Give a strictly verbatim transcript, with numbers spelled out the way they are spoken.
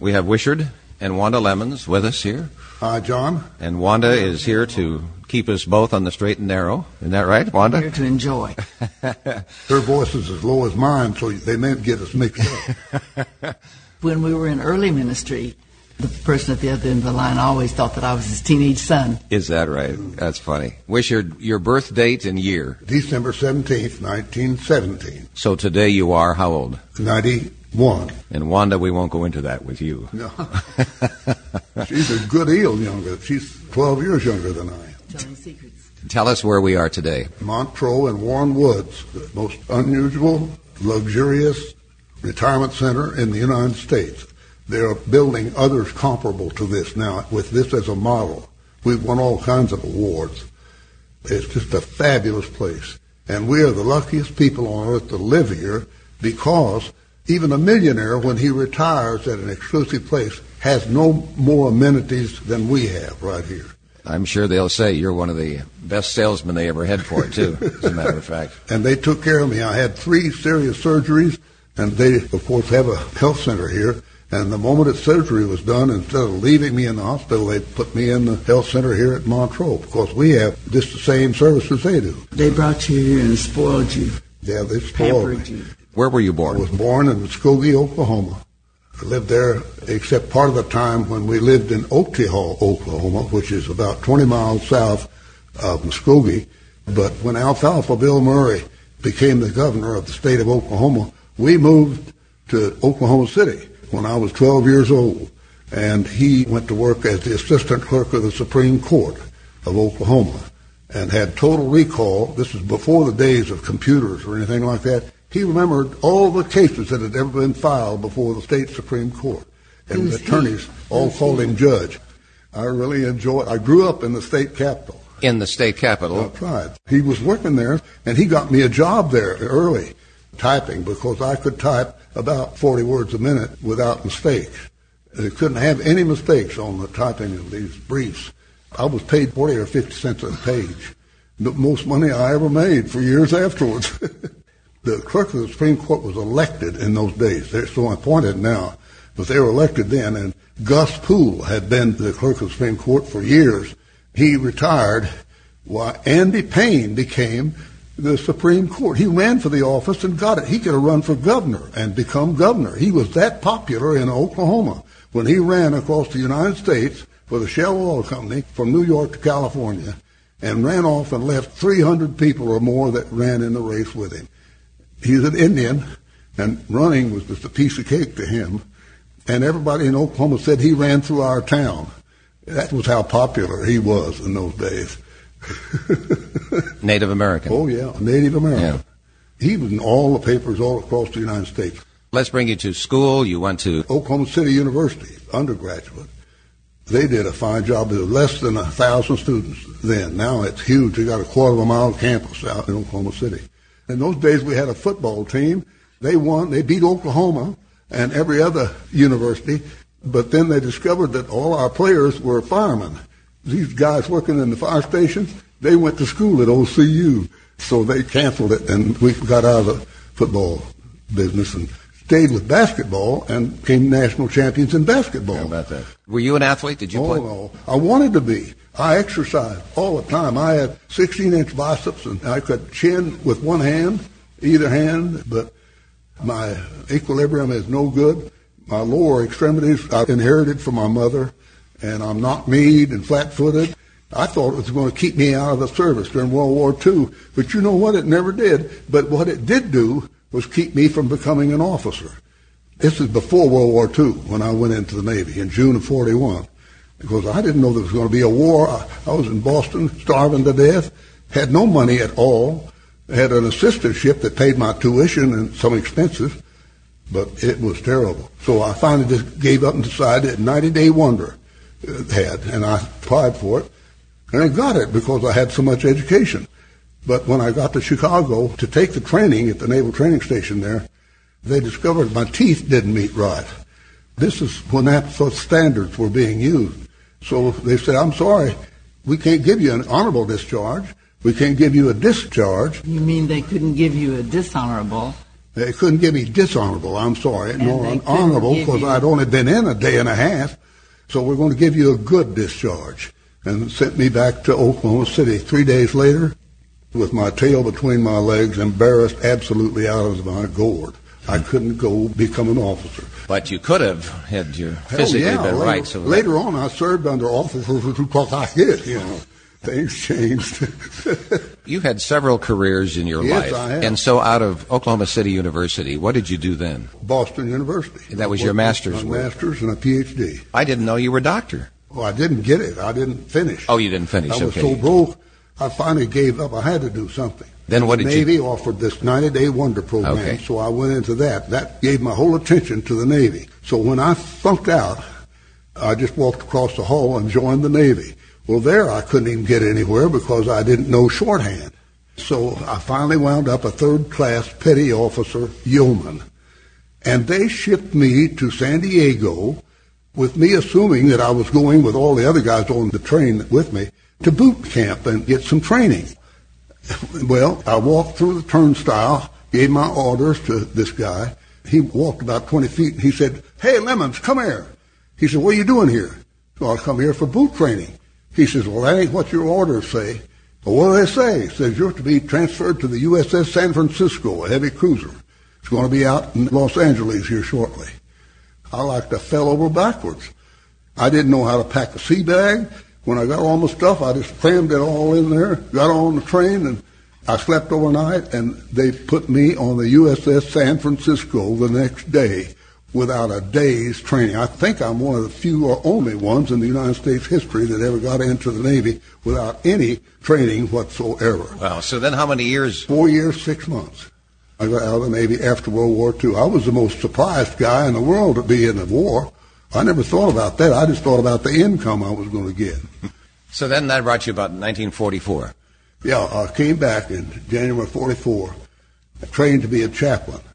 We have Wishard and Wanda Lemons with us here. Hi, John. And Wanda is here to keep us both on the straight and narrow. Isn't that right, Wanda? Here to enjoy. Her voice is as low as mine, so they may get us mixed up. When we were in early ministry, the person at the other end of the line always thought that I was his teenage son. Is that right? That's funny. Wishard, your birth date and year? December seventeenth, nineteen seventeen. So today you are how old? ninety-one. And Wanda, we won't go into that with you. No. She's a good deal younger. She's twelve years younger than I am. Telling secrets. Tell us where we are today. Montreux and Warren Woods, the most unusual, luxurious retirement center in the United States. They're building others comparable to this now, with this as a model. We've won all kinds of awards. It's just a fabulous place. And we are the luckiest people on earth to live here, because even a millionaire, when he retires at an exclusive place, has no more amenities than we have right here. I'm sure they'll say you're one of the best salesmen they ever had for it, too, as a matter of fact. And they took care of me. I had three serious surgeries, and they, of course, have a health center here. And the moment that surgery was done, instead of leaving me in the hospital, they put me in the health center here at Montreux, because we have just the same services they do. They brought you here and spoiled you. Yeah, they spoiled Pampered me. you. Where were you born? I was born in Muskogee, Oklahoma. I lived there except part of the time when we lived in Oakty Hall, Oklahoma, which is about twenty miles south of Muskogee. But when Alfalfa Bill Murray became the governor of the state of Oklahoma, we moved to Oklahoma City when I was twelve years old. And he went to work as the assistant clerk of the Supreme Court of Oklahoma and had total recall. This was before the days of computers or anything like that. He remembered all the cases that had ever been filed before the state Supreme Court. And the attorneys all called him judge. I really enjoyed it. I grew up in the state capitol. In the state capitol? That's right. He was working there, and he got me a job there early, typing, because I could type about forty words a minute without mistakes. They couldn't have any mistakes on the typing of these briefs. I was paid forty or fifty cents a page. The most money I ever made for years afterwards. The clerk of the Supreme Court was elected in those days. They're so appointed now, but they were elected then. And Gus Poole had been the clerk of the Supreme Court for years. He retired while Andy Payne became the Supreme Court. He ran for the office and got it. He could have run for governor and become governor. He was that popular in Oklahoma when he ran across the United States for the Shell Oil Company from New York to California, and ran off and left three hundred people or more that ran in the race with him. He's an Indian, and running was just a piece of cake to him. And everybody in Oklahoma said he ran through our town. That was how popular he was in those days. Native American. Oh, yeah, Native American. Yeah. He was in all the papers all across the United States. Let's bring you to school. You went to Oklahoma City University, undergraduate. They did a fine job. There were less than a thousand students then. Now it's huge. They got a quarter of a mile campus out in Oklahoma City. In those days, we had a football team. They won. They beat Oklahoma and every other university. But then they discovered that all our players were firemen. These guys working in the fire stations, they went to school at O C U. So they canceled it, and we got out of the football business and stayed with basketball and became national champions in basketball. How about that? Were you an athlete? Did you oh, play? No. I wanted to be. I exercised all the time. I had sixteen-inch biceps, and I could chin with one hand, either hand, but my equilibrium is no good. My lower extremities I inherited from my mother, and I'm knock-kneed and flat-footed. I thought it was going to keep me out of the service during World War Two, but you know what? It never did. But what it did do was keep me from becoming an officer. This is before World War Two, when I went into the Navy in June of forty-one. Because I didn't know there was going to be a war. I, I was in Boston, starving to death, had no money at all, had an assistantship that paid my tuition and some expenses, but it was terrible. So I finally just gave up and decided ninety-day wonder it had, and I applied for it, and I got it because I had so much education. But when I got to Chicago to take the training at the Naval Training Station there, they discovered my teeth didn't meet right. This is when that sort of standards were being used. So they said, I'm sorry, we can't give you an honorable discharge. We can't give you a discharge. You mean they couldn't give you a dishonorable, They couldn't give me dishonorable, I'm sorry, And nor they an couldn't honorable, give because you- I'd only been in a day and a half. So we're going to give you a good discharge. And sent me back to Oklahoma City three days later with my tail between my legs, embarrassed absolutely out of my gourd. I couldn't go become an officer. But you could have had you Hell physically yeah, been later, right. So that- later on, I served under officers who talked like this, you know. Things changed. you had several careers in your Yes, life. I have. And so out of Oklahoma City University, what did you do then? Boston University. That was your master's My work. master's and a P H D. I didn't know you were a doctor. Well, I didn't get it. I didn't finish. Oh, you didn't finish. I was Okay. so broke, I finally gave up. I had to do something. Then what did the you- Navy offered this ninety-day wonder program, Okay. so I went into that. That gave my whole attention to the Navy. So when I flunked out, I just walked across the hall and joined the Navy. Well, there I couldn't even get anywhere because I didn't know shorthand. So I finally wound up a third-class petty officer yeoman. And they shipped me to San Diego with me assuming that I was going with all the other guys on the train with me to boot camp and get some training. Well, I walked through the turnstile, gave my orders to this guy. He walked about twenty feet and he said, "Hey, Lemons, come here." He said, "What are you doing here?" "So I come here for boot training." He says, "Well, that ain't what your orders say." "Well, what do they say?" He says, "You're to be transferred to the U S S San Francisco, a heavy cruiser. It's going to be out in Los Angeles here shortly." I like to fell over backwards. I didn't know how to pack a sea bag. When I got all my stuff, I just crammed it all in there, got on the train, and I slept overnight, and they put me on the U S S San Francisco the next day without a day's training. I think I'm one of the few or only ones in the United States history that ever got into the Navy without any training whatsoever. Wow. So then how many years? Four years, six months. I got out of the Navy after World War Two. I was the most surprised guy in the world to be in the war. I never thought about that. I just thought about the income I was going to get. So then that brought you about nineteen forty-four. Yeah, I came back in January forty-four, trained to be a chaplain.